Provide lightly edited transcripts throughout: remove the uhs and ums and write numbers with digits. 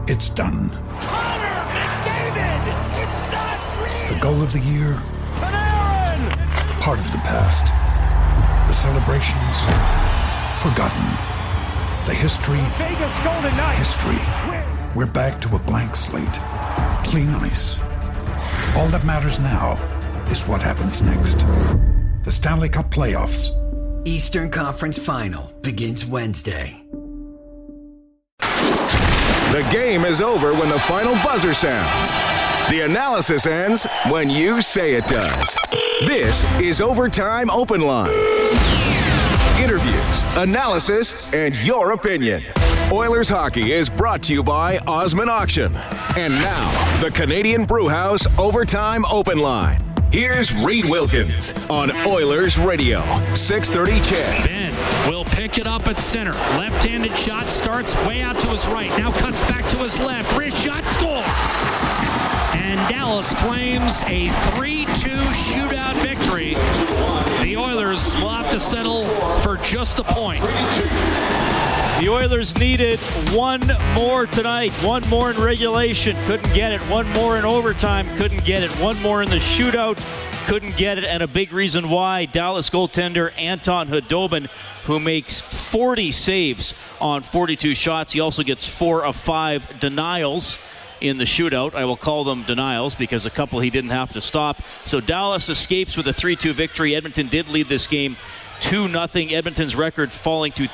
it's done. Connor McDavid! It's not real! The goal of the year? Panarin! Part of the past. The celebrations? Forgotten. The history? Vegas Golden Knights! History. We're back to a blank slate. Clean ice. All that matters now is what happens next. The Stanley Cup Playoffs. Eastern Conference Final begins Wednesday. The game is over when the final buzzer sounds. The analysis ends when you say it does. This is Overtime Open Line. Interviews, analysis, and your opinion. Oilers hockey is brought to you by Osmond Auction. And now, the Canadian Brewhouse Overtime Open Line. Here's Reed Wilkins on Oilers Radio, 630 CHED. Ben will pick it up at center. Left-handed shot starts way out to his right. Now cuts back to his left. Wrist shot, score! And Dallas claims a 3-2 shootout victory. The Oilers will have to settle for just a point. The Oilers needed one more tonight, one more in regulation, couldn't get it. One more in overtime, couldn't get it. One more in the shootout, couldn't get it. And a big reason why, Dallas goaltender Anton Khudobin, who makes 40 saves on 42 shots. He also gets 4 of 5 denials in the shootout. I will call them denials because a couple he didn't have to stop. So Dallas escapes with a 3-2 victory. Edmonton did lead this game 2-0. Edmonton's record falling to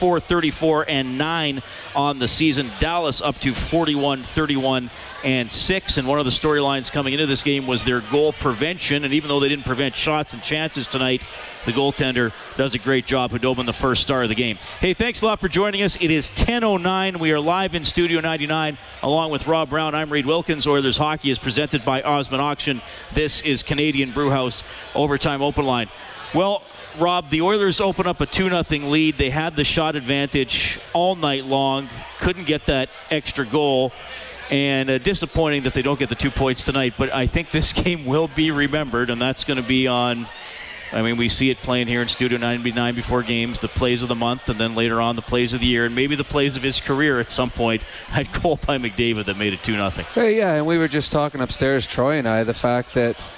34-34-9 on the season. Dallas up to 41-31-6. And one of the storylines coming into this game was their goal prevention. And even though they didn't prevent shots and chances tonight, the goaltender does a great job. Khudobin, the first star of the game. Hey, thanks a lot for joining us. It is 10:09. We are live in Studio 99 along with Rob Brown. I'm Reed Wilkins. Oilers hockey is presented by Osmond Auction. This is Canadian Brewhouse Overtime Open Line. Well, Rob, the Oilers open up a 2-0 lead. They had the shot advantage all night long. Couldn't get that extra goal. And disappointing that they don't get the 2 points tonight. But I think this game will be remembered, and that's going to be on, I mean, we see it playing here in Studio 99 before games, the plays of the month, and then later on the plays of the year, and maybe the plays of his career at some point. That goal by McDavid that made it 2-0. Hey, yeah, and we were just talking upstairs, Troy and I, the fact that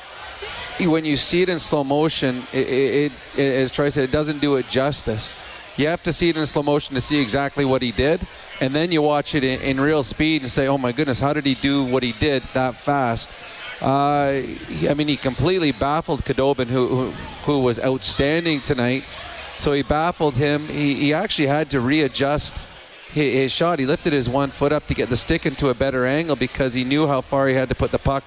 when you see it in slow motion, it as Troy said, it doesn't do it justice. You have to see it in slow motion to see exactly what he did, and then you watch it in real speed and say, oh my goodness, how did he do what he did that fast? I mean, he completely baffled Khudobin, who was outstanding tonight. So he baffled him. He actually had to readjust his shot. He lifted his one foot up to get the stick into a better angle because he knew how far he had to put the puck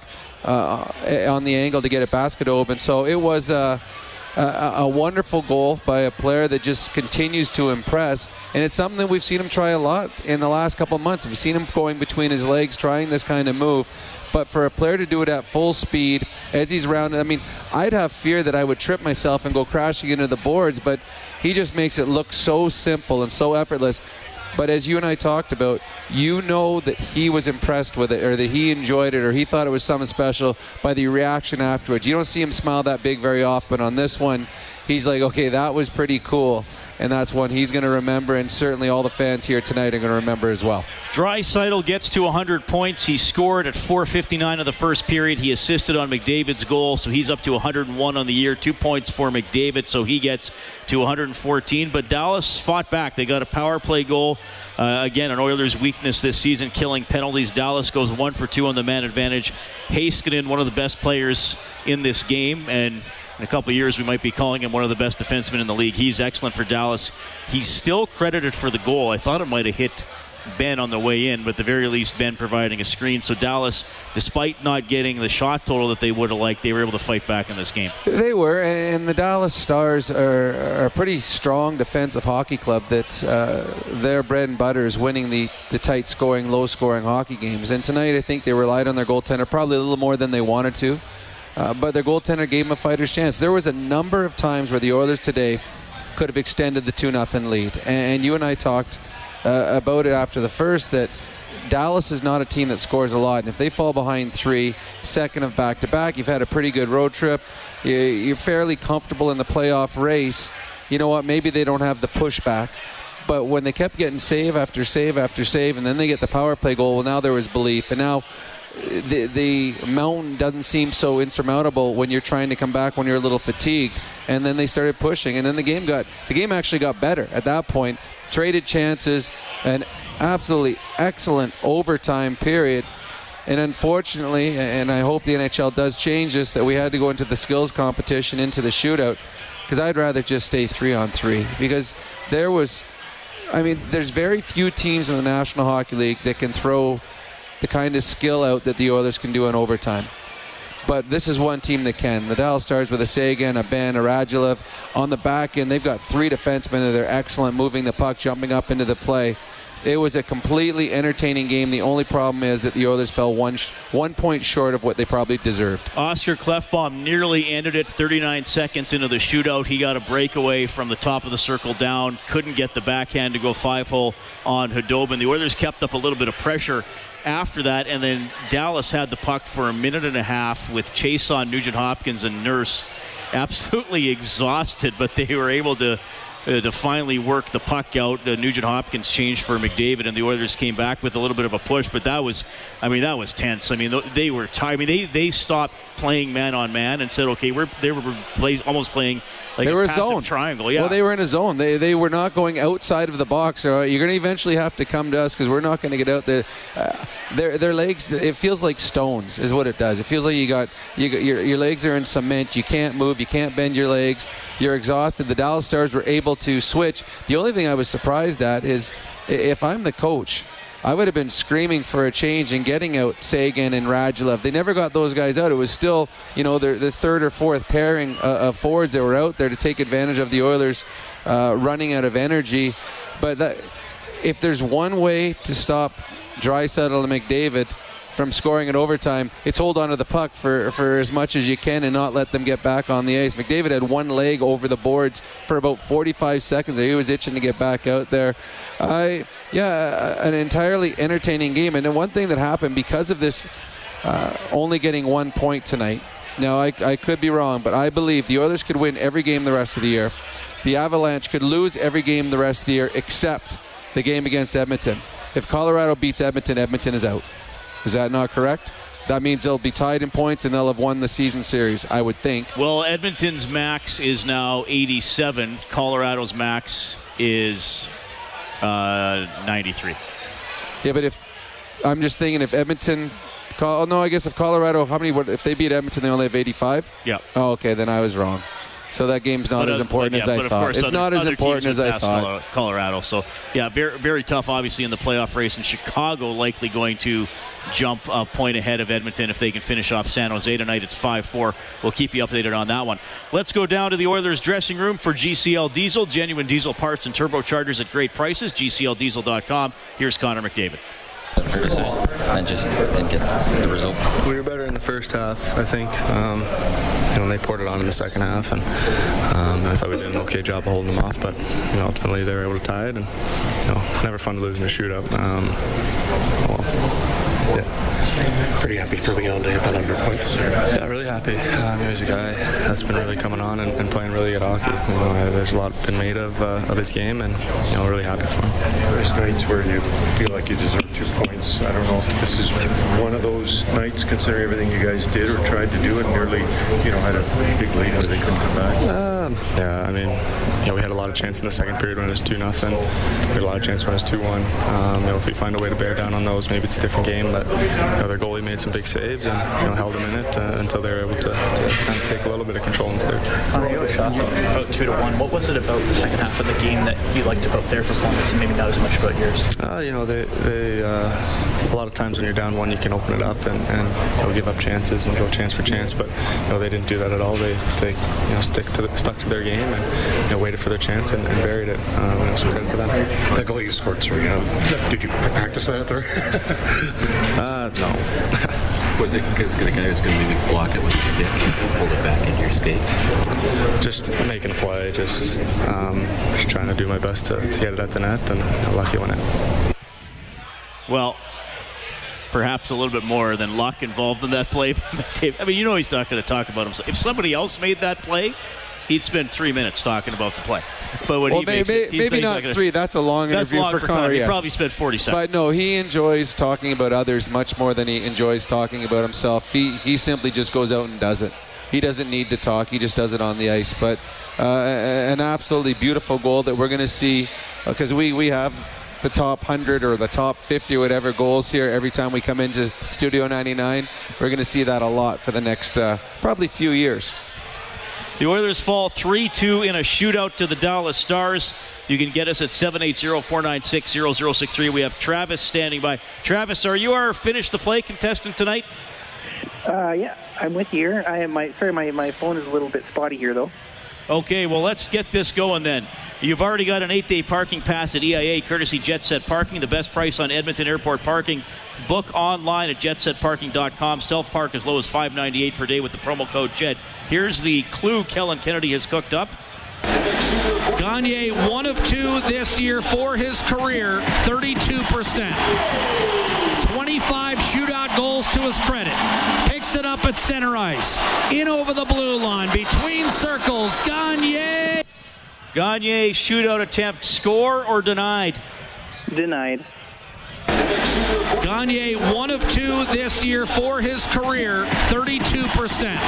on the angle to get it past Khudobin. So it was a wonderful goal by a player that just continues to impress, and it's something that we've seen him try a lot in the last couple of months. We've seen him going between his legs, trying this kind of move, but for a player to do it at full speed as he's rounded, I mean, I'd have fear that I would trip myself and go crashing into the boards, but he just makes it look so simple and so effortless. But as you and I talked about, you know that he was impressed with it, or that he enjoyed it, or he thought it was something special by the reaction afterwards. You don't see him smile that big very often, but on this one, he's like, okay, that was pretty cool. And that's one he's going to remember, and certainly all the fans here tonight are going to remember as well. Draisaitl gets to 100 points. He scored at 4:59 of the first period. He assisted on McDavid's goal, so he's up to 101 on the year. 2 points for McDavid, so he gets to 114. But Dallas fought back. They got a power play goal. Again, an Oilers' weakness this season, killing penalties. Dallas goes 1 for 2 on the man advantage. Heiskanen, one of the best players in this game, and in a couple of years, we might be calling him one of the best defensemen in the league. He's excellent for Dallas. He's still credited for the goal. I thought it might have hit Ben on the way in, but at the very least, Ben providing a screen. So Dallas, despite not getting the shot total that they would have liked, they were able to fight back in this game. They were, and the Dallas Stars are a pretty strong defensive hockey club that their bread and butter is winning the tight-scoring, low-scoring hockey games. And tonight, I think they relied on their goaltender probably a little more than they wanted to. But their goaltender gave them a fighter's chance. There was a number of times where the Oilers today could have extended the 2-0 lead. And you and I talked about it after the first, that Dallas is not a team that scores a lot. And if they fall behind 3, second of back-to-back, you've had a pretty good road trip, you're fairly comfortable in the playoff race. You know what? Maybe they don't have the pushback. But when they kept getting save after save after save, and then they get the power play goal, well, now there was belief. And now the mountain doesn't seem so insurmountable when you're trying to come back when you're a little fatigued. And then they started pushing, and then the game actually got better at that point. Traded chances, an absolutely excellent overtime period. And unfortunately, and I hope the NHL does change this, that we had to go into the skills competition, into the shootout, because I'd rather just stay 3-on-3. Because there's very few teams in the National Hockey League that can throw the kind of skill out that the Oilers can do in overtime. But this is one team that can. The Dallas Stars with a Seguin, a Ben, a Radulov. On the back end, they've got 3 defensemen that are excellent, moving the puck, jumping up into the play. It was a completely entertaining game. The only problem is that the Oilers fell 1 point short of what they probably deserved. Oscar Klefbom nearly ended it 39 seconds into the shootout. He got a breakaway from the top of the circle down. Couldn't get the backhand to go 5-hole on Khudobin. The Oilers kept up a little bit of pressure after that, and then Dallas had the puck for a minute and a half with Chason, Nugent-Hopkins, and Nurse absolutely exhausted, but they were able to finally work the puck out. Nugent-Hopkins changed for McDavid, and the Oilers came back with a little bit of a push, but that was tense. They were tired. They stopped playing man-on-man and said, okay, they were almost playing like a passive zone triangle. Yeah. Well, they were in a zone. They were not going outside of the box. So you're going to eventually have to come to us because we're not going to get out there. Their legs, it feels like stones is what it does. It feels like your legs are in cement. You can't move. You can't bend your legs. You're exhausted. The Dallas Stars were able to switch. The only thing I was surprised at is if I'm the coach, I would have been screaming for a change and getting out Seguin and Radulov. They never got those guys out. It was still, the third or fourth pairing of forwards that were out there to take advantage of the Oilers running out of energy. But if there's one way to stop Draisaitl and McDavid from scoring in overtime, it's hold on to the puck for as much as you can and not let them get back on the ice. McDavid had one leg over the boards for about 45 seconds. He was itching to get back out there. An entirely entertaining game. And then one thing that happened because of this only getting 1 point tonight. Now, I could be wrong, but I believe the Oilers could win every game the rest of the year. The Avalanche could lose every game the rest of the year except the game against Edmonton. If Colorado beats Edmonton, Edmonton is out. Is that not correct? That means they'll be tied in points and they'll have won the season series, I would think. Well, Edmonton's max is now 87. Colorado's max is 93. Yeah, but I'm just thinking if Edmonton... I guess if Colorado... if they beat Edmonton, they only have 85? Yeah. Oh, okay, then I was wrong. So that game's not as important as I thought. It's not as important as I thought. Colorado. So, yeah, very, very tough, obviously, in the playoff race. And Chicago likely going to jump a point ahead of Edmonton if they can finish off San Jose tonight. It's 5-4. We'll keep you updated on that one. Let's go down to the Oilers dressing room for GCL Diesel. Genuine diesel parts and turbochargers at great prices. GCLDiesel.com. Here's Connor McDavid. And just didn't get the result. We were better in the first half, I think. They poured it on in the second half, and I thought we did an okay job of holding them off. But ultimately they were able to tie it, and it's never fun to lose in a shootout. Pretty happy for Leon to hit that 100 points. Yeah, really happy. He's a guy that's been really coming on and playing really good hockey. There's a lot been made of his game, and really happy for him. There's nights where you feel like you deserve 2 points. I don't know if this is one of those nights, considering everything you guys did or tried to do, and nearly, had a big lead where they couldn't come back. We had a lot of chance in the second period when it was 2-0. We had a lot of chance when it was 2-1. If we find a way to bear down on those, maybe it's a different game. But their goalie made some big saves and held them in it until they were able to kind of take a little bit of control in the third. Connor, you had a shot about 2-1. What was it about the second half of the game that you liked about their performance and maybe not as much about yours? They a lot of times when you're down 1, you can open it up and give up chances and go chance for chance. But they didn't do that at all. They stuck to their game and waited for their chance and buried it. So credit to them. The goal you scored 3. Did you practice that or? No. Was it because the guy was going to maybe block it with a stick and hold it back into your skates? Just making a play, just trying to do my best to get it at the net, and lucky went in. Well, perhaps a little bit more than luck involved in that play. He's not going to talk about himself. If somebody else made that play, he'd spend 3 minutes talking about the play. But when maybe not 3. That's a long interview for Connor. He probably spent 40 seconds. But no, he enjoys talking about others much more than he enjoys talking about himself. He simply just goes out and does it. He doesn't need to talk. He just does it on the ice. But an absolutely beautiful goal that we're going to see, because we have the top 100 or the top 50 or whatever goals here every time we come into Studio 99. We're going to see that a lot for the next probably few years. The Oilers fall 3-2 in a shootout to the Dallas Stars. You can get us at 780-496-0063. We have Travis standing by. Travis, are you our Finish the Play contestant tonight? Yeah, I'm with you here. My phone is a little bit spotty here, though. Okay, well, let's get this going then. You've already got an 8-day parking pass at EIA, courtesy Jet Set Parking, the best price on Edmonton Airport parking. Book online at jetsetparking.com. Self-park as low as $5.98 per day with the promo code JET. Here's the clue Kellen Kennedy has cooked up. Gagne, 1 of 2 this year for his career, 32%. 25 shootout goals to his credit. Picks it up at center ice. In over the blue line, between circles, Gagne. Gagne, shootout attempt, score or denied? Denied. Gagne, 1 of 2 this year for his career, 32%.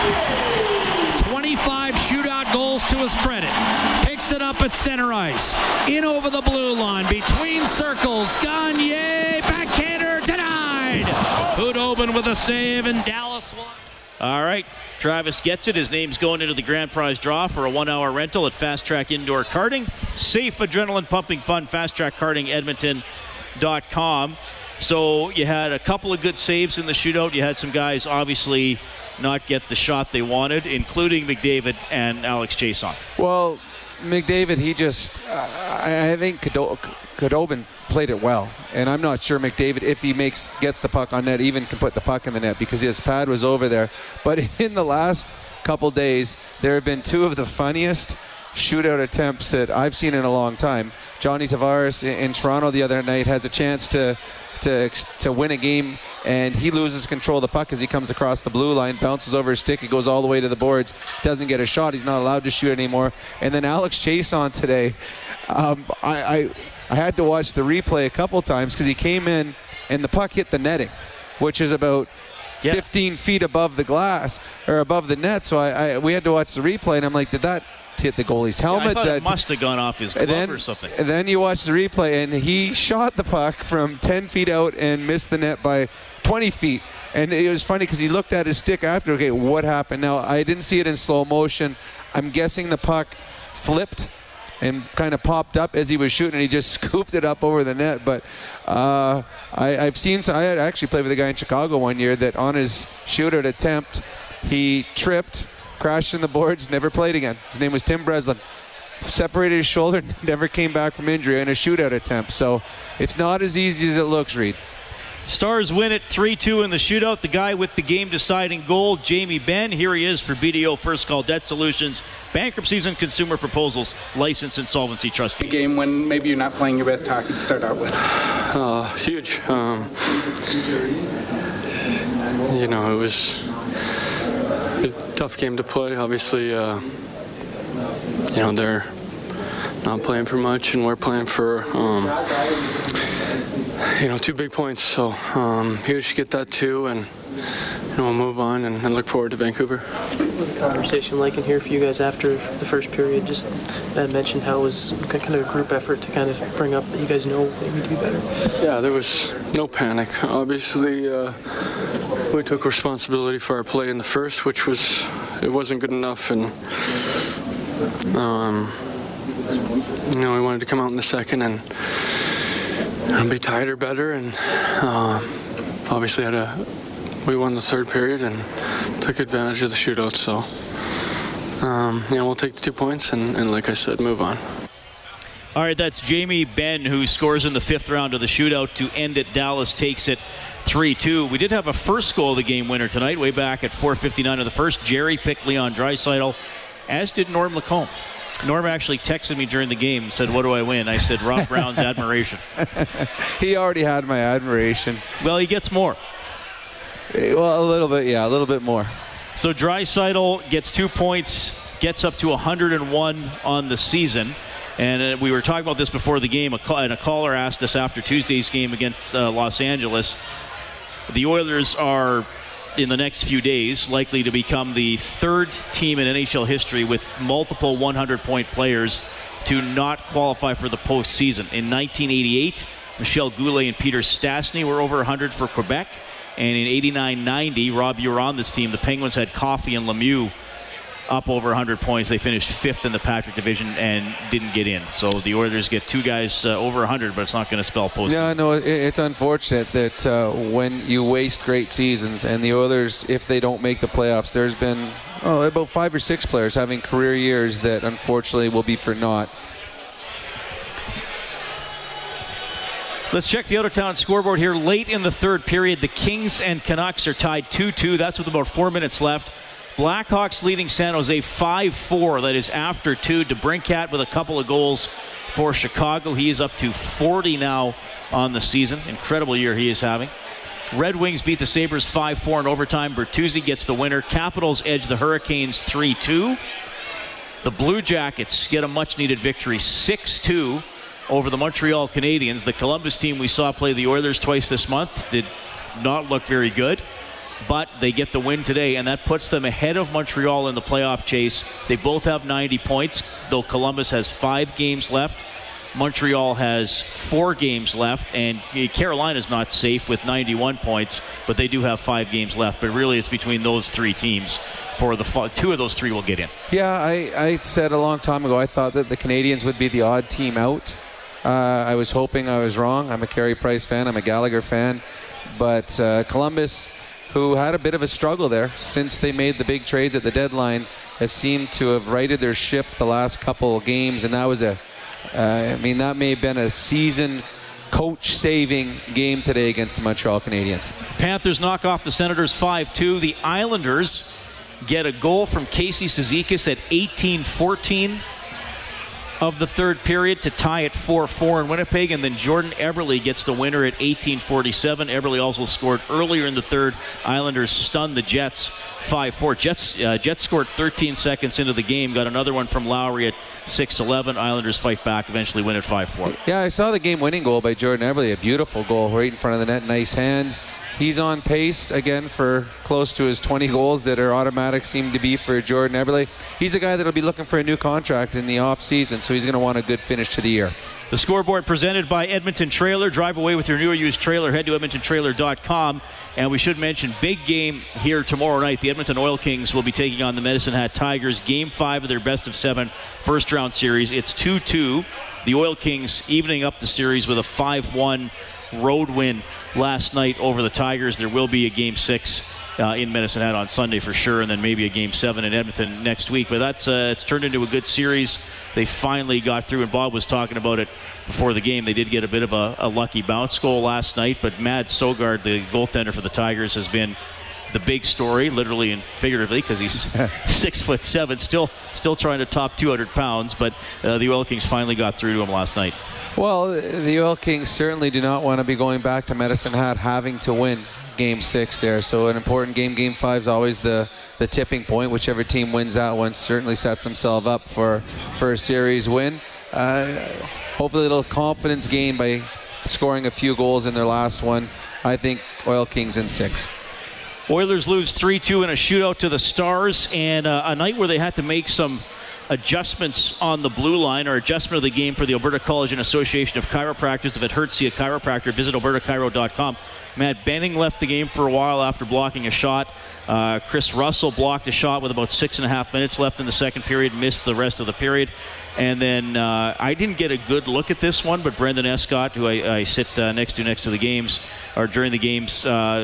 25 shootout goals to his credit. Picks it up at center ice. In over the blue line, between circles, Gagne, backhander, denied. Hudobin with a save, and Dallas won. All right, Travis gets it. His name's going into the grand prize draw for a 1-hour rental at Fast Track Indoor Karting. Safe, adrenaline pumping fun, Fast Track Karting Edmonton.com. So you had a couple of good saves in the shootout. You had some guys obviously not get the shot they wanted, including McDavid and Alex Chiasson. Well, McDavid, he just, I think Khudobin played it well. And I'm not sure McDavid, if he gets the puck on net, even can put the puck in the net because his pad was over there. But in the last couple days, there have been 2 of the funniest shootout attempts that I've seen in a long time. Johnny Tavares in Toronto the other night has a chance to win a game, and he loses control of the puck as he comes across the blue line, bounces over his stick, it goes all the way to the boards, doesn't get a shot, he's not allowed to shoot anymore. And then Alex Chiasson today, I had to watch the replay a couple times because he came in and the puck hit the netting, which is about 15 feet above the glass or above the net. So we had to watch the replay, and I'm like, did that hit the goalie's helmet? I thought it must have gone off his glove or something. And then you watch the replay, and he shot the puck from 10 feet out and missed the net by 20 feet. And it was funny because he looked at his stick after, okay, what happened? Now, I didn't see it in slow motion. I'm guessing the puck flipped and kind of popped up as he was shooting, and he just scooped it up over the net. But I've seen, I had actually played with a guy in Chicago one year that on his shootout attempt, he tripped, crashed in the boards, never played again. His name was Tim Breslin. Separated his shoulder, never came back from injury in a shootout attempt. So it's not as easy as it looks, Reed. Stars win it 3-2 in the shootout. The guy with the game-deciding goal, Jamie Benn. Here he is for BDO First Call Debt Solutions, bankruptcies and consumer proposals, licensed insolvency trustee. A game when maybe you're not playing your best hockey to start out with. Huge. It was a tough game to play. Obviously, they're not playing for much, and we're playing for 2 big points. So huge to get that too, and we'll move on and look forward to Vancouver. What was the conversation like in here for you guys after the first period? Just Ben mentioned how it was kind of a group effort to kind of bring up that you guys know maybe do better. Yeah, there was no panic. Obviously, we took responsibility for our play in the first, which wasn't good enough, and we wanted to come out in the second and be tighter, better, and obviously we won the third period and took advantage of the shootout. So we'll take the 2 points and like I said, move on. All right, that's Jamie Benn, who scores in the 5th round of the shootout to end it. Dallas takes it 3-2. We did have a first goal of the game winner tonight, way back at 4:59 of the first. Jerry picked Leon Draisaitl, as did Norm Lacombe. Norm actually texted me during the game and said, "What do I win?" I said, "Rob Brown's admiration." He already had my admiration. Well, he gets more. Well, a little bit more. So Draisaitl gets 2 points gets up to 101 on the season. And we were talking about this before the game, and a caller asked us after Tuesday's game against Los Angeles. The Oilers are, in the next few days, likely to become the third team in NHL history with multiple 100-point players to not qualify for the postseason. In 1988, Michel Goulet and Peter Stastny were over 100 for Quebec. And in 89-90, Rob, you were on this team. The Penguins had Coffey and Lemieux up over 100 points. They finished 5th in the Patrick division and didn't get in. So the Oilers get 2 guys over 100, but it's not going to spell postseason. Yeah, no, it's unfortunate that when you waste great seasons, and the Oilers, if they don't make the playoffs, there's been about 5 or 6 players having career years that unfortunately will be for naught. Let's check the out-of-town scoreboard here. Late in the third period, the Kings and Canucks are tied 2-2. That's with about 4 minutes left. Blackhawks leading San Jose 5-4. That is after 2. DeBrincat with a couple of goals for Chicago. He is up to 40 now on the season. Incredible year he is having. Red Wings beat the Sabres 5-4 in overtime. Bertuzzi gets the winner. Capitals edge the Hurricanes 3-2. The Blue Jackets get a much-needed victory 6-2 over the Montreal Canadiens. The Columbus team we saw play the Oilers twice this month did not look very good, but they get the win today, and that puts them ahead of Montreal in the playoff chase. They both have 90 points, though Columbus has 5 games left. Montreal has 4 games left, and Carolina's not safe with 91 points, but they do have 5 games left. But really, it's between those 3 teams. For the 2 of those 3 will get in. Yeah, I said a long time ago I thought that the Canadiens would be the odd team out. I was hoping I was wrong. I'm a Carey Price fan. I'm a Gallagher fan. But Columbus, who had a bit of a struggle there since they made the big trades at the deadline, have seemed to have righted their ship the last couple of games. And that was that may have been a season coach-saving game today against the Montreal Canadiens. Panthers knock off the Senators 5-2. The Islanders get a goal from Casey Cizikas at 18-14 of the third period to tie at 4-4 in Winnipeg, and then Jordan Eberle gets the winner at 18-47. Eberle also scored earlier in the third. Islanders stunned the Jets 5-4. Jets scored 13 seconds into the game, got another one from Lowry at 6-11. Islanders fight back, eventually win at 5-4. Yeah, I saw the game-winning goal by Jordan Eberle, a beautiful goal right in front of the net, nice hands. He's on pace again for close to his 20 goals that are automatic, seem to be for Jordan Eberle. He's a guy that'll be looking for a new contract in the off-season, so he's going to want a good finish to the year. The scoreboard presented by Edmonton Trailer. Drive away with your new or used trailer. Head to EdmontonTrailer.com. And we should mention, big game here tomorrow night. The Edmonton Oil Kings will be taking on the Medicine Hat Tigers. Game 5 of their best-of-7 first-round series. It's 2-2. The Oil Kings evening up the series with a 5-1 road win last night over the Tigers. There will be a Game 6 in Medicine Hat on Sunday for sure, and then maybe a Game 7 in Edmonton next week. But that's it's turned into a good series. They finally got through, and Bob was talking about it before the game. They did get a bit of a lucky bounce goal last night, but Mads Søgaard, the goaltender for the Tigers, has been the big story, literally and figuratively, because he's 6'7", still trying to top 200 pounds. But the Oil Kings finally got through to him last night. Well, the Oil Kings certainly do not want to be going back to Medicine Hat having to win Game 6 there. So an important game. Game 5 is always the tipping point. Whichever team wins that one certainly sets themselves up for a series win. Hopefully a little confidence gain by scoring a few goals in their last one. I think Oil Kings in 6. Oilers lose 3-2 in a shootout to the Stars, and a night where they had to make some adjustments on the blue line, or adjustment of the game for the Alberta College and Association of Chiropractors. If it hurts, see a chiropractor. Visit albertachiro.com. Matt Benning left the game for a while after blocking a shot. Chris Russell blocked a shot with about 6.5 minutes left in the second period, missed the rest of the period. And then I didn't get a good look at this one, but Brendan Escott, who I sit next to the games, or during the games,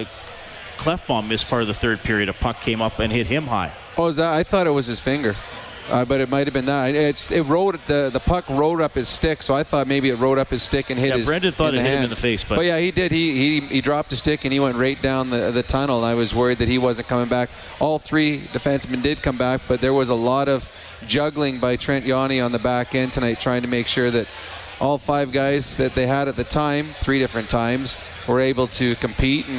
Klefbom missed part of the third period. A puck came up and hit him high. Oh, is that? I thought it was his finger. But it might have been that. The puck rode up his stick, so I thought maybe it rode up his stick and hit his. Brendan thought it hit him in the face, but yeah, he did. He dropped his stick and he went right down the tunnel. And I was worried that he wasn't coming back. All 3 defensemen did come back, but there was a lot of juggling by Trent Yawney on the back end tonight, trying to make sure that all 5 guys that they had at the time, 3 different times, were able to compete. And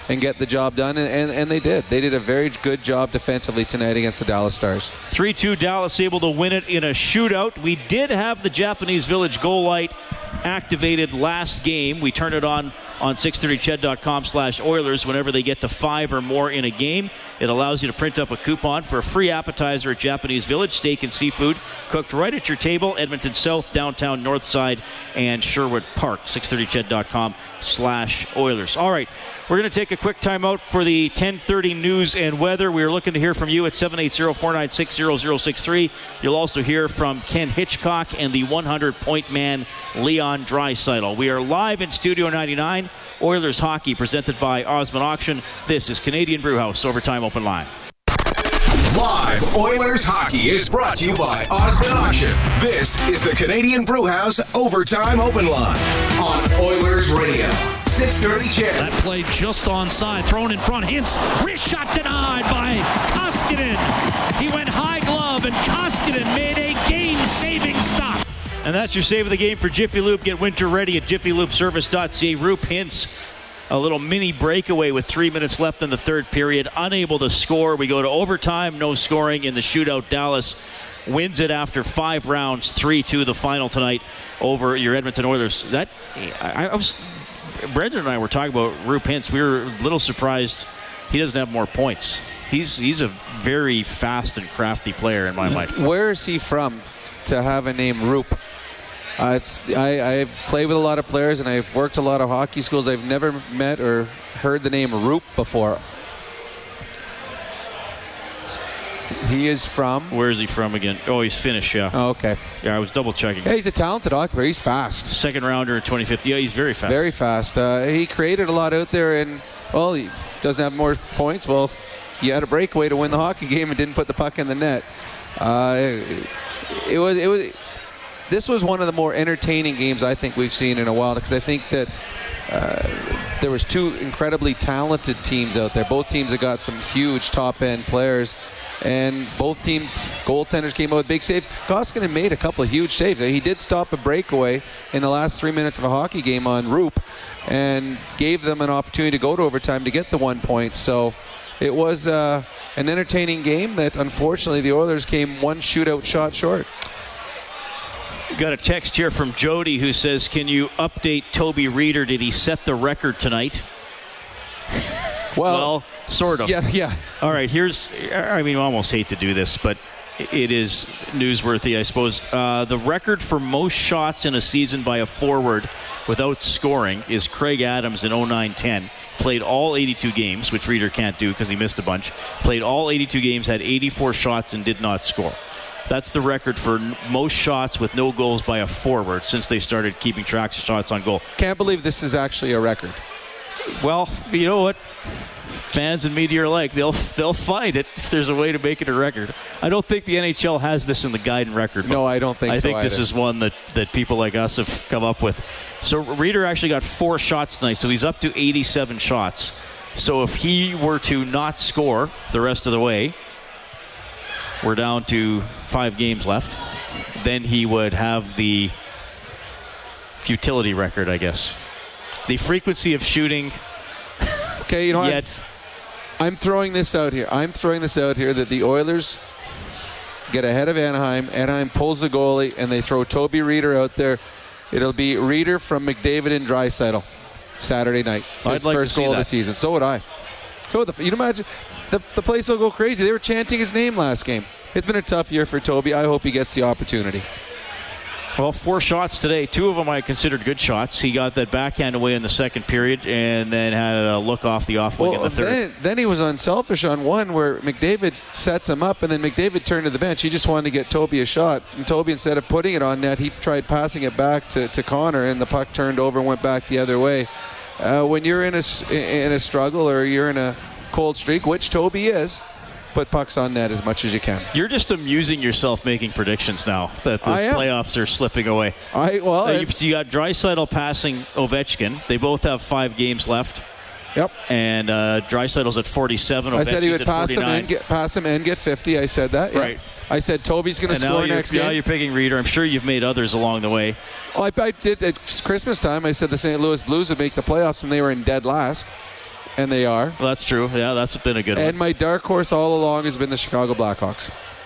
and get the job done, and they did. They did a very good job defensively tonight against the Dallas Stars. 3-2 Dallas able to win it in a shootout. We did have the Japanese Village goal light activated last game. We turn it on 630ched.com/Oilers whenever they get to 5 or more in a game. It allows you to print up a coupon for a free appetizer at Japanese Village, steak and seafood cooked right at your table, Edmonton South, downtown Northside, and Sherwood Park. 630ched.com/Oilers. All right, we're going to take a quick timeout for the 10:30 news and weather. We are looking to hear from you at 780-496-0063. You'll also hear from Ken Hitchcock and the 100-point man Leon Draisaitl. We are live in Studio 99. Oilers hockey presented by Osmond Auction. This is Canadian Brewhouse Overtime Open Line. Live Oilers hockey is brought to you by Osmond Auction. This is the Canadian Brewhouse Overtime Open Line on Oilers Radio. 630 CHED. That play just onside, thrown in front. Hintz, wrist shot denied by Koskinen. He went high glove, and Koskinen made a game-saving stop. And that's your save of the game for Jiffy Lube. Get winter ready at jiffylubeservice.ca. Roop Hintz, a little mini breakaway with 3 minutes left in the third period, unable to score. We go to overtime, no scoring in the shootout. Dallas wins it after 5 rounds, 3-2 the final tonight over your Edmonton Oilers. Brendan and I were talking about Roop Hintz. We were a little surprised he doesn't have more points. He's a very fast and crafty player in my mind. Where is he from to have a name Roop? I've played with a lot of players and I've worked a lot of hockey schools. I've never met or heard the name Roop before. He is from? Where is he from again? Oh, he's Finnish, yeah. Oh, okay. Yeah, I was double checking. Yeah, he's a talented hockey player. He's fast. Second rounder in 2050. Yeah, he's very fast. Very fast. He created a lot out there, and, well, he doesn't have more points. Well, he had a breakaway to win the hockey game and didn't put the puck in the net. This was one of the more entertaining games I think we've seen in a while, because I think that there was 2 incredibly talented teams out there. Both teams have got some huge top-end players, and both teams' goaltenders came out with big saves. Koskinen made a couple of huge saves. He did stop a breakaway in the last 3 minutes of a hockey game on Roop and gave them an opportunity to go to overtime to get the 1 point. So it was an entertaining game that, unfortunately, the Oilers came one shootout shot short. Got a text here from Jody who says, can you update Toby Reeder? Did he set the record tonight? Well, sort of. Yeah. All right, I almost hate to do this, but it is newsworthy, I suppose. The record for most shots in a season by a forward without scoring is Craig Adams in 09-10. Played all 82 games, which Reeder can't do because he missed a bunch. Played all 82 games, had 84 shots, and did not score. That's the record for most shots with no goals by a forward since they started keeping track of shots on goal. Can't believe this is actually a record. Well, you know what? Fans and media are like, they'll fight it if there's a way to make it a record. I don't think the NHL has this in the guide and record. No, I don't think so. I think either. This is one that people like us have come up with. So Reeder actually got 4 shots tonight, so he's up to 87 shots. So if he were to not score the rest of the way, we're down to 5 games left, then he would have the futility record, I guess. The frequency of shooting. Okay, you know what? I'm throwing this out here. That the Oilers get ahead of Anaheim. Anaheim pulls the goalie, and they throw Toby Reeder out there. It'll be Reeder from McDavid and Draisaitl Saturday night. His first goal of the season. So would I. You imagine the place will go crazy. They were chanting his name last game. It's been a tough year for Toby. I hope he gets the opportunity. Well, 4 shots today. 2 of them I considered good shots. He got that backhand away in the second period and then had a look off the off wing in the third. Then he was unselfish on one where McDavid sets him up, and then McDavid turned to the bench. He just wanted to get Toby a shot. And Toby, instead of putting it on net, he tried passing it back to Connor, and the puck turned over and went back the other way. When you're in a struggle or you're in a cold streak, which Toby is, put pucks on net as much as you can. You're just amusing yourself making predictions now that the playoffs are slipping away. You got Draisaitl passing Ovechkin. They both have 5 games left. Yep. And Draisaitl's at 47. I said he would pass him and get 50. I said that. Right. I said Toby's going to score next game. Now you're picking Reeder. I'm sure you've made others along the way. Well, I did at Christmas time. I said the St. Louis Blues would make the playoffs, and they were in dead last. and they are. Well, that's true. Yeah, that's been a good one. And my dark horse all along has been the Chicago Blackhawks,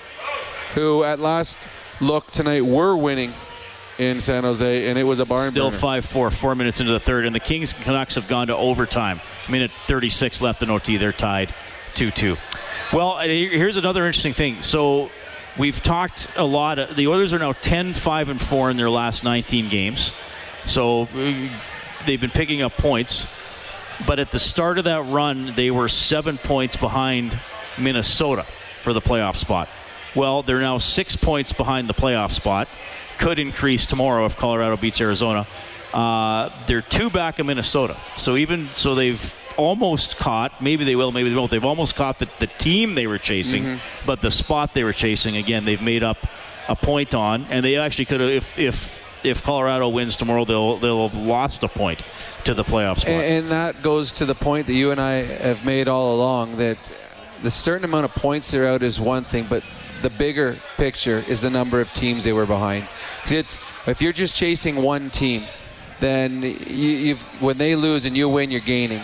who at last look tonight were winning in San Jose, and it was a barn Still burner. 5-4, 4 minutes into the third, and the Kings and Canucks have gone to overtime. Minute 36 left in OT. They're tied 2-2. Well, here's another interesting thing. So we've talked a lot. The Oilers are now 10-5-4 in their last 19 games. So they've been picking up points. But at the start of that run, they were 7 points behind Minnesota for the playoff spot. Well, they're now 6 points behind the playoff spot. Could increase tomorrow if Colorado beats Arizona. They're 2 back of Minnesota. So they've almost caught, maybe they will, maybe they won't. They've almost caught the team they were chasing, but the spot they were chasing, again, they've made up a point on, and they actually could have, if Colorado wins tomorrow, they'll have lost a point to the playoff spot. And that goes to the point that you and I have made all along, that the certain amount of points they're out is one thing, but the bigger picture is the number of teams they were behind. If you're just chasing one team, then when they lose and you win, you're gaining.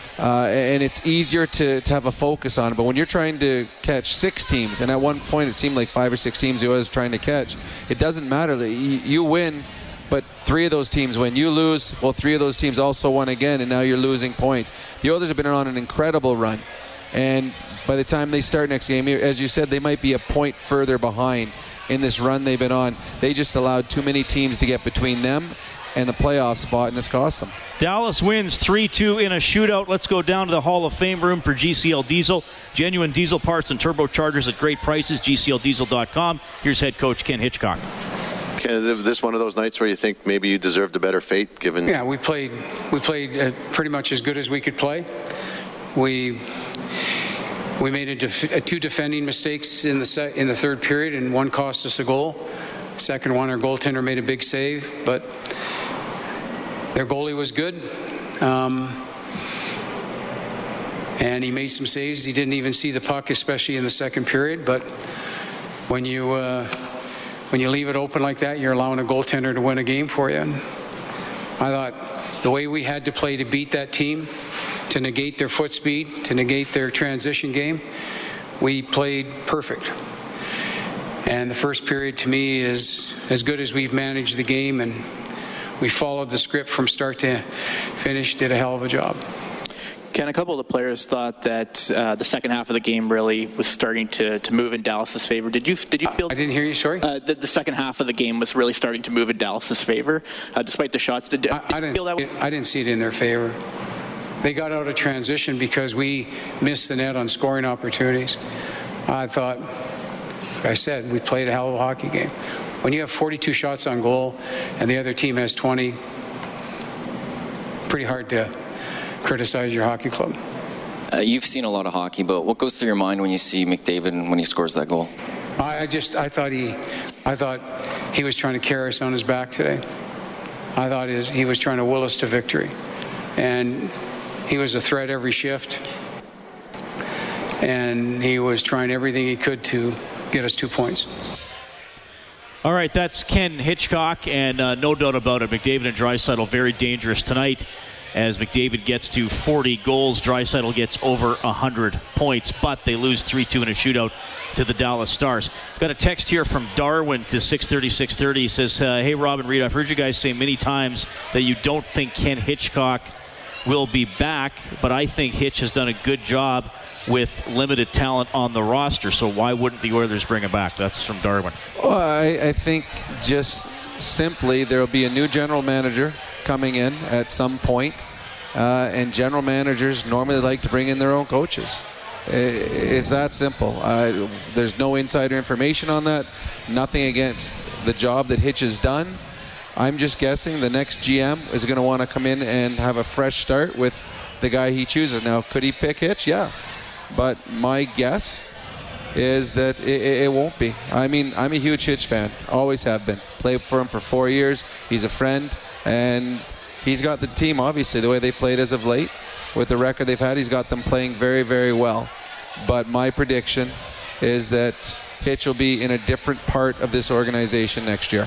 And it's easier to have a focus on it. But when you're trying to catch 6 teams, and at one point it seemed like 5 or 6 teams he was trying to catch, it doesn't matter. You win, but 3 of those teams win. You lose, well, 3 of those teams also won again, and now you're losing points. The Oilers have been on an incredible run. And by the time they start next game, as you said, they might be a point further behind in this run they've been on. They just allowed too many teams to get between them and the playoff spot, and it's cost them. Dallas wins 3-2 in a shootout. Let's go down to the Hall of Fame room for GCL Diesel. Genuine diesel parts and turbochargers at great prices. GCLDiesel.com. Here's head coach Ken Hitchcock. Ken, this one of those nights where you think maybe you deserved a better fate, given... Yeah, we played pretty much as good as we could play. We made 2 defending mistakes in the third period, and one cost us a goal. Second one, our goaltender made a big save, but their goalie was good. And he made some saves. He didn't even see the puck, especially in the second period. But when you leave it open like that, you're allowing a goaltender to win a game for you. And I thought the way we had to play to beat that team, to negate their foot speed, to negate their transition game, we played perfect. And the first period, to me, is as good as we've managed the game, and we followed the script from start to finish, did a hell of a job. Ken, a couple of the players thought that the second half of the game really was starting to move in Dallas's favor. Did you feel? I didn't hear you. Sorry. The second half of the game was really starting to move in Dallas's favor, despite the shots. Did you feel that way? I didn't see it in their favor. They got out of transition because we missed the net on scoring opportunities. I thought, like I said, we played a hell of a hockey game. When you have 42 shots on goal and the other team has 20, pretty hard to criticize your hockey club. You've seen a lot of hockey, but what goes through your mind when you see McDavid when he scores that goal? I thought he was trying to carry us on his back today. I thought he was trying to will us to victory, and he was a threat every shift, and he was trying everything he could to get us 2 points. All right, that's Ken Hitchcock, and no doubt about it, McDavid and Draisaitl very dangerous tonight. As McDavid gets to 40 goals, Draisaitl gets over 100 points, but they lose 3-2 in a shootout to the Dallas Stars. Got a text here from Darwin to 630. He says, hey, Rob and Reed, I've heard you guys say many times that you don't think Ken Hitchcock will be back, but I think Hitch has done a good job with limited talent on the roster, so why wouldn't the Oilers bring him back? That's from Darwin. Well, I think just simply there will be a new general manager coming in at some point, and general managers normally like to bring in their own coaches. It's that simple. There's no insider information on that. Nothing against the job that Hitch has done. I'm just guessing the next GM is going to want to come in and have a fresh start with the guy he chooses. Now, could he pick Hitch? Yeah. But my guess is that it won't be. I mean, I'm a huge Hitch fan. Always have been. Played for him for 4 years. He's a friend. And he's got the team, obviously, the way they played as of late. With the record they've had, he's got them playing very, very well. But my prediction is that Hitch will be in a different part of this organization next year.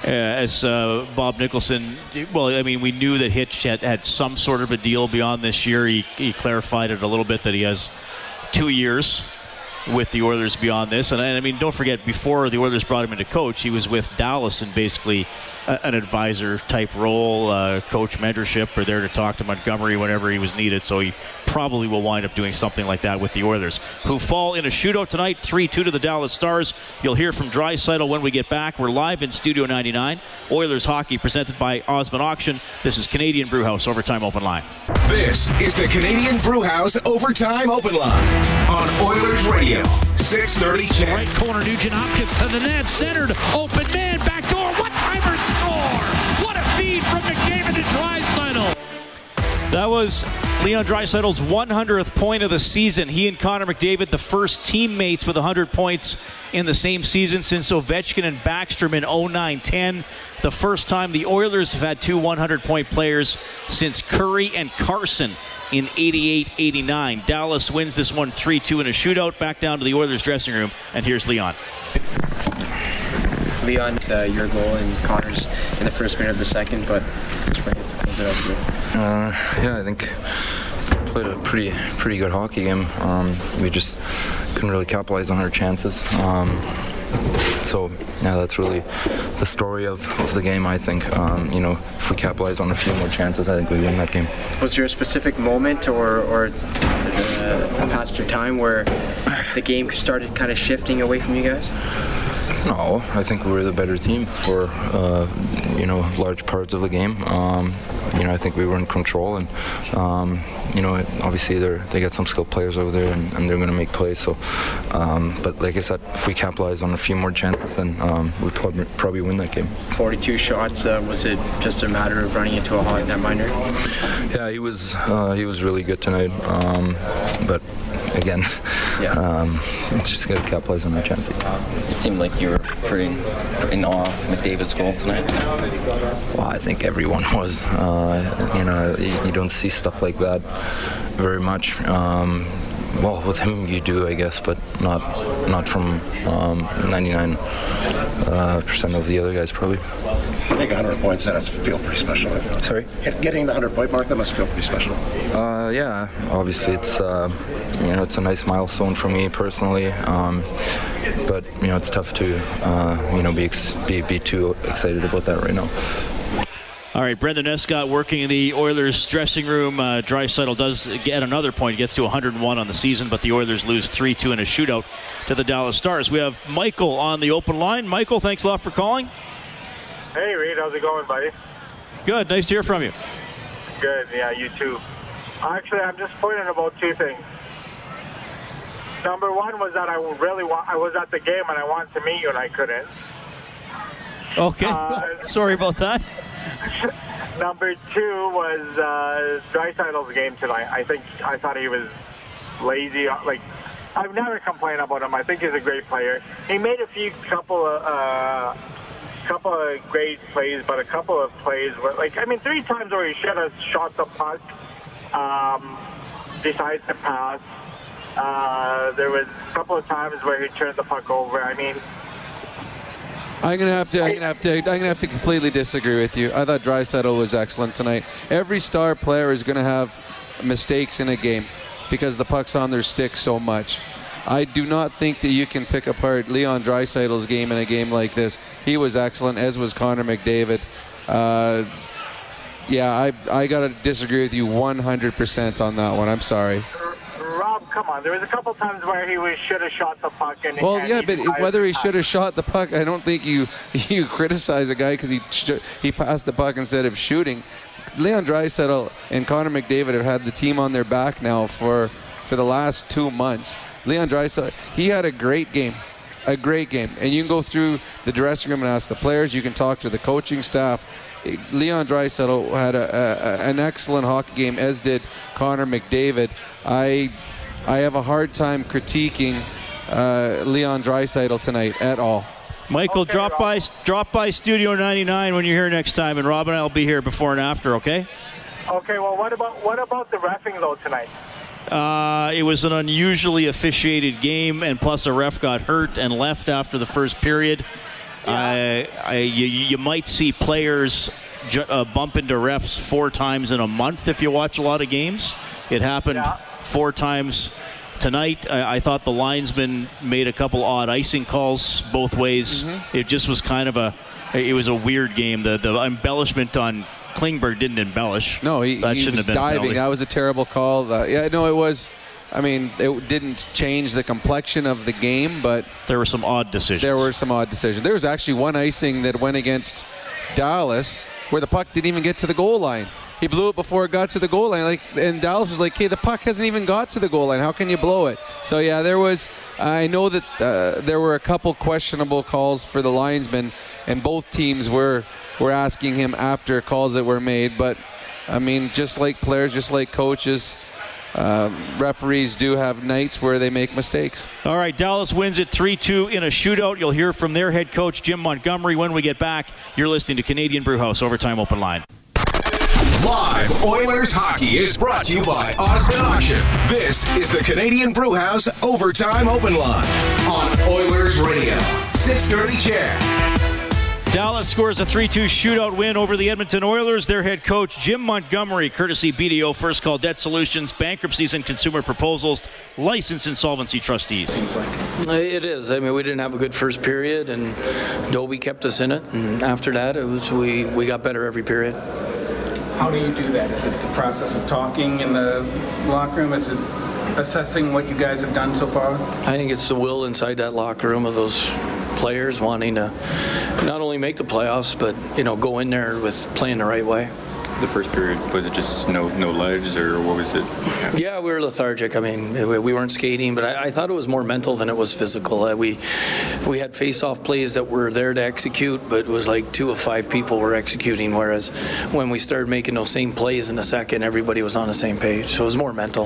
as Bob Nicholson, well, I mean, we knew that Hitch had some sort of a deal beyond this year. He clarified it a little bit that he has 2 years with the Oilers beyond this. And I mean, don't forget, before the Oilers brought him into coach, he was with Dallas in basically an advisor type role, coach mentorship, or there to talk to Montgomery whenever he was needed. So he probably will wind up doing something like that with the Oilers, who fall in a shootout tonight, 3-2 to the Dallas Stars. You'll hear from Draisaitl when we get back. We're live in Studio 99. Oilers hockey presented by Osmond Auction. This is Canadian Brewhouse Overtime Open Line. This is the Canadian Brewhouse Overtime Open Line on Oilers Radio, 630 CHED. Right corner, Nugent Hopkins to the net, centered, open man, back door, one-timer score! What a feed from McDavid to Draisaitl. That was Leon Draisaitl's 100th point of the season. He and Connor McDavid, the first teammates with 100 points in the same season since Ovechkin and Backstrom in 09-10. The first time the Oilers have had two 100-point players since Curry and Carson in 88-89. Dallas wins this one 3-2 in a shootout. Back down to the Oilers dressing room, and here's Leon. Leon, your goal and Connor's in the first minute of the second, but just bring it to close it out today. Yeah, I think played a pretty good hockey game. We just couldn't really capitalize on our chances. So yeah, that's really the story of the game, I think. If we capitalize on a few more chances, I think we win that game. Was there a specific moment or a passage of time where the game started kind of shifting away from you guys? No, I think we were the better team for large parts of the game. I think we were in control, and obviously they got some skilled players over there, and they're going to make plays. So, but like I said, if we capitalize on a few more chances, then we probably win that game. 42 shots. Was it just a matter of running into a hot netminder? Yeah, he was really good tonight. But again, just got to capitalize on our chances. It seemed like you were pretty in awe of McDavid's goal tonight. Well, I think everyone was. You don't see stuff like that very much. Well, with him you do, I guess, but not from 99% of the other guys, probably. I think 100 points, that must feel pretty special. Sorry? Getting the 100-point mark, that must feel pretty special. Yeah, obviously it's it's a nice milestone for me personally. But it's tough to be too excited about that right now. All right, Brendan Escott working in the Oilers dressing room. Draisaitl does get another point. He gets to 101 on the season, but the Oilers lose 3-2 in a shootout to the Dallas Stars. We have Michael on the open line. Michael, thanks a lot for calling. Hey, Reed. How's it going, buddy? Good. Nice to hear from you. Good. Yeah, you too. Actually, I'm disappointed about two things. Number one was that I was at the game and I wanted to meet you and I couldn't. Okay. Sorry about that. Number two was Draisaitl's game tonight. I thought he was lazy. Like, I've never complained about him. I think he's a great player. He made a couple of great plays, but a couple of plays were 3 times where he should have shot the puck, decides to pass. There was a couple of times where he turned the puck over. I mean, I'm gonna have to completely disagree with you. I thought Draisaitl was excellent tonight. Every star player is gonna have mistakes in a game because the puck's on their stick so much. I do not think that you can pick apart Leon Draisaitl's game in a game like this. He was excellent, as was Connor McDavid. I gotta disagree with you 100% on that one. I'm sorry. Rob, come on. There was a couple times where he should have shot the puck. But whether he should have shot the puck, I don't think you criticize a guy because he passed the puck instead of shooting. Leon Draisaitl and Connor McDavid have had the team on their back now for the last 2 months. Leon Draisaitl, he had a great game. And you can go through the dressing room and ask the players. You can talk to the coaching staff. Leon Draisaitl had an excellent hockey game, as did Connor McDavid. I have a hard time critiquing Leon Draisaitl tonight at all. Michael, okay, drop by Studio 99 when you're here next time, and Rob and I will be here before and after, okay? Okay, well, what about the reffing, though, tonight? It was an unusually officiated game, and plus a ref got hurt and left after the first period. You might see players bump into refs 4 times in a month if you watch a lot of games. It happened 4 times tonight. I thought the linesman made a couple odd icing calls both ways. It just was kind of a weird game. The embellishment on Klingberg didn't embellish. No, he shouldn't was have been diving. penalty. That was a terrible call. It was. I mean, it didn't change the complexion of the game, but there were some odd decisions. There was actually one icing that went against Dallas where the puck didn't even get to the goal line. He blew it before it got to the goal line. And Dallas was like, hey, the puck hasn't even got to the goal line. How can you blow it? So, yeah, there was – I know that there were a couple questionable calls for the linesman, and both teams were asking him after calls that were made. But, I mean, just like players, just like coaches – referees do have nights where they make mistakes. All right, Dallas wins it 3-2 in a shootout. You'll hear from their head coach, Jim Montgomery, when we get back. You're listening to Canadian Brewhouse Overtime Open Line. Live Oilers hockey is brought to you by Osmond Auction. This is the Canadian Brewhouse Overtime Open Line on Oilers Radio. 630 CHED. Dallas scores a 3-2 shootout win over the Edmonton Oilers. Their head coach, Jim Montgomery, courtesy BDO First Call Debt Solutions, bankruptcies and consumer proposals, licensed insolvency trustees. It is. I mean, we didn't have a good first period, and Dobie kept us in it. And after that, we got better every period. How do you do that? Is it the process of talking in the locker room? Is it assessing what you guys have done so far? I think it's the will inside that locker room of those players wanting to not only make the playoffs, but go in there with playing the right way. The first period, was it just no legs, or what was it? Yeah, we were lethargic. I mean, we weren't skating, but I thought it was more mental than it was physical. We had face-off plays that were there to execute, but it was like 2 of 5 people were executing, whereas when we started making those same plays in the second, everybody was on the same page. So it was more mental.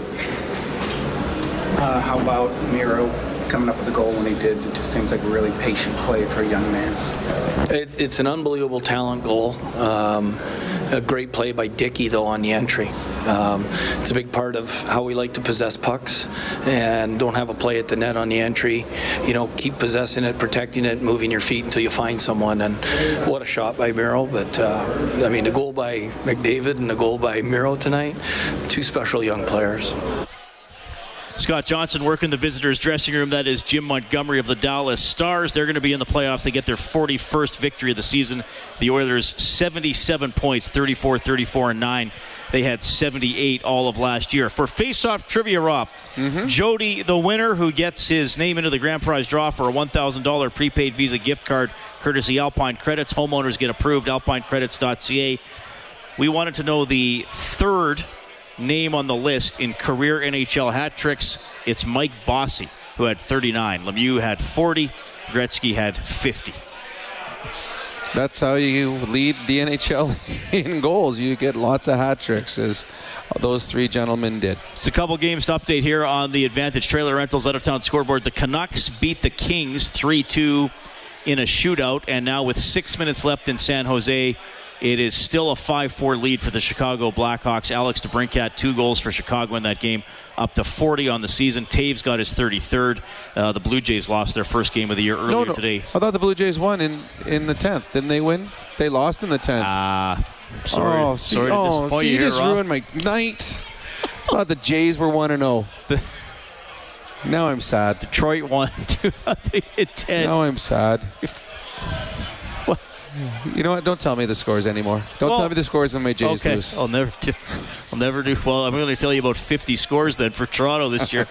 How about Miro coming up with a goal when he did? It just seems like a really patient play for a young man. It's an unbelievable talent goal. A great play by Dickey, though, on the entry. It's a big part of how we like to possess pucks and don't have a play at the net on the entry. Keep possessing it, protecting it, moving your feet until you find someone. And what a shot by Miro. But, the goal by McDavid and the goal by Miro tonight, 2 special young players. Scott Johnson working the visitors' dressing room. That is Jim Montgomery of the Dallas Stars. They're going to be in the playoffs. They get their 41st victory of the season. The Oilers, 77 points, 34-9. They had 78 all of last year. For face-off trivia, Rob, Jody, the winner, who gets his name into the grand prize draw for a $1,000 prepaid Visa gift card, courtesy Alpine Credits. Homeowners get approved, alpinecredits.ca. We wanted to know the third name on the list in career NHL hat tricks. It's Mike Bossy, who had 39. Lemieux had 40. Gretzky had 50. That's how you lead the NHL in goals. You get lots of hat tricks, as those 3 gentlemen did. It's a couple games to update here on the Advantage Trailer Rentals out-of-town scoreboard. The Canucks beat the Kings 3-2 in a shootout, and now with 6 minutes left in San Jose, it is still a 5-4 lead for the Chicago Blackhawks. Alex DeBrincat, 2 goals for Chicago in that game, up to 40 on the season. Taves got his 33rd. The Blue Jays lost their first game of the year earlier today. I thought the Blue Jays won in the 10th. Didn't they win? They lost in the 10th. Sorry to disappoint you here, just Rob. Ruined my night. I thought the Jays were 1-0. Now I'm sad. Detroit won 2-0 in 10. Now I'm sad. You know what? Don't tell me the scores anymore. Don't tell me the scores when my Jays lose. I'll never do. Well, I'm going to tell you about 50 scores then for Toronto this year.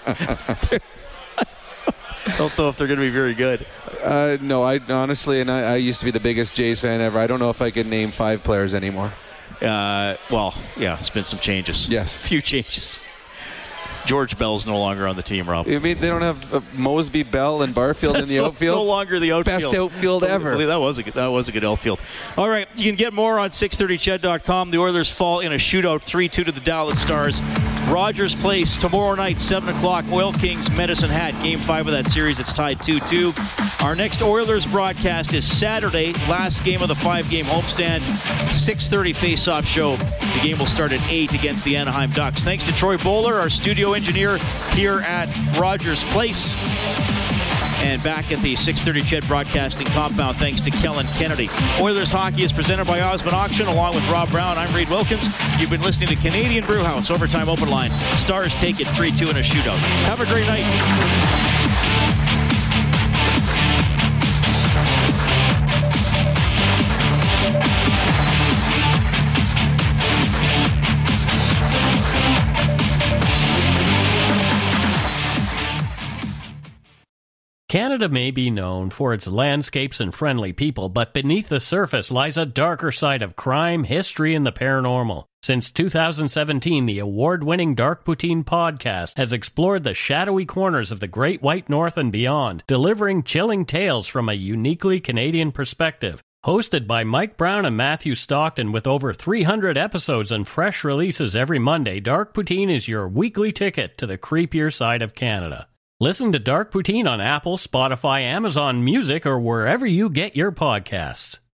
Don't know if they're going to be very good. No, I honestly, and I used to be the biggest Jays fan ever. I don't know if I can name 5 players anymore. It's been some changes. Yes. A few changes. George Bell's no longer on the team, Rob. You mean they don't have Mosby, Bell, and Barfield in the outfield? No longer the outfield. Best outfield ever. That was a good outfield. All right, you can get more on 630ched.com. The Oilers fall in a shootout 3-2 to the Dallas Stars. Rogers Place tomorrow night, 7 o'clock. Oil Kings, Medicine Hat. Game 5 of that series. It's tied 2-2. Our next Oilers broadcast is Saturday, last game of the 5-game homestand. 6:30 face-off show. The game will start at 8 against the Anaheim Ducks. Thanks to Troy Bowler, our studio engineer here at Rogers Place. and back at the 630 CHED Broadcasting compound thanks to Kellen Kennedy. Oilers Hockey is presented by Osmond Auction along with Rob Brown. I'm Reed Wilkins. You've been listening to Canadian Brewhouse Overtime Open Line. Stars take it 3-2 in a shootout. Have a great night. Canada may be known for its landscapes and friendly people, but beneath the surface lies a darker side of crime, history, and the paranormal. Since 2017, the award-winning Dark Poutine podcast has explored the shadowy corners of the Great White North and beyond, delivering chilling tales from a uniquely Canadian perspective. Hosted by Mike Brown and Matthew Stockton with over 300 episodes and fresh releases every Monday, Dark Poutine is your weekly ticket to the creepier side of Canada. Listen to Dark Poutine on Apple, Spotify, Amazon Music, or wherever you get your podcasts.